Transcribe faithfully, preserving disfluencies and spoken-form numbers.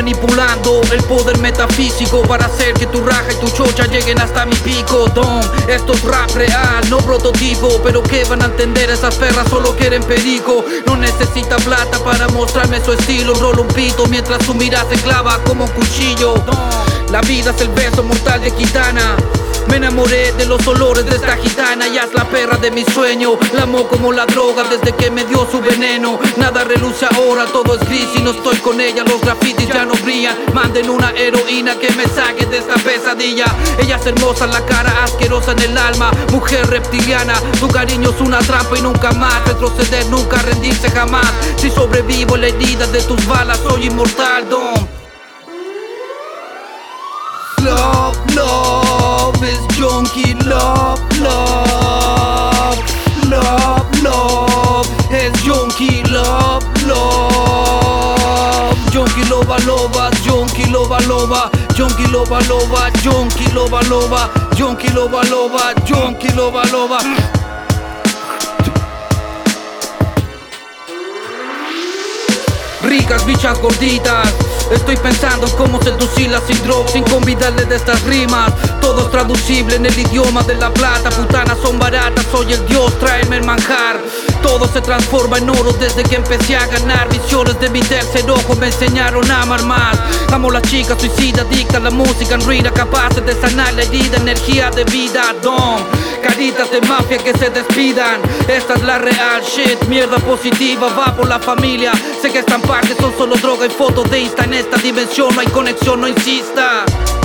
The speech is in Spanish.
manipulando el poder metafísico para hacer que tu raja y tu chocha lleguen hasta mi pico. Dom, esto es rap real, no prototipo. Pero que van a entender, esas perras solo quieren perico. No necesita plata para mostrarme su estilo. Rolo un pito mientras su mirada se clava como un cuchillo. La vida es el beso mortal de gitana. Me enamoré de los olores de esta gitana. Ella es la perra de mi sueño. La amo como la droga desde que me dio su veneno. Nada reluce ahora, todo es gris y no estoy con ella. Los grafitis ya no brillan. Manden una heroína que me saque de esta pesadilla. Ella es hermosa en la cara, asquerosa en el alma. Mujer reptiliana, tu cariño es una trampa y nunca más retroceder, nunca rendirse jamás. Si sobrevivo la herida de tus balas, soy inmortal, Dom. Love, love is junkie, love, love. Love, love es junkie, love, love. Junkie loba loba, junkie loba loba, junkie loba loba, junkie loba loba, junkie loba loba, junkie loba loba. Ricas bichas gorditas, estoy pensando en cómo seducirlas sin drogas, sin convidarle de estas rimas. Todo es traducible en el idioma de la plata. Putanas son baratas, soy el dios, tráeme el manjar. Todo se transforma en oro desde que empecé a ganar. Visiones de mi tercer ojo me enseñaron a amar más. Amo la chica suicida, adicta a la música en ruina, capaces de sanar la herida, energía de vida, Dom. Caritas de mafia que se despidan. Esta es la real shit, mierda positiva, va por la familia. Sé que están partes, son solo droga y fotos de Insta. En esta dimensión no hay conexión, no insista.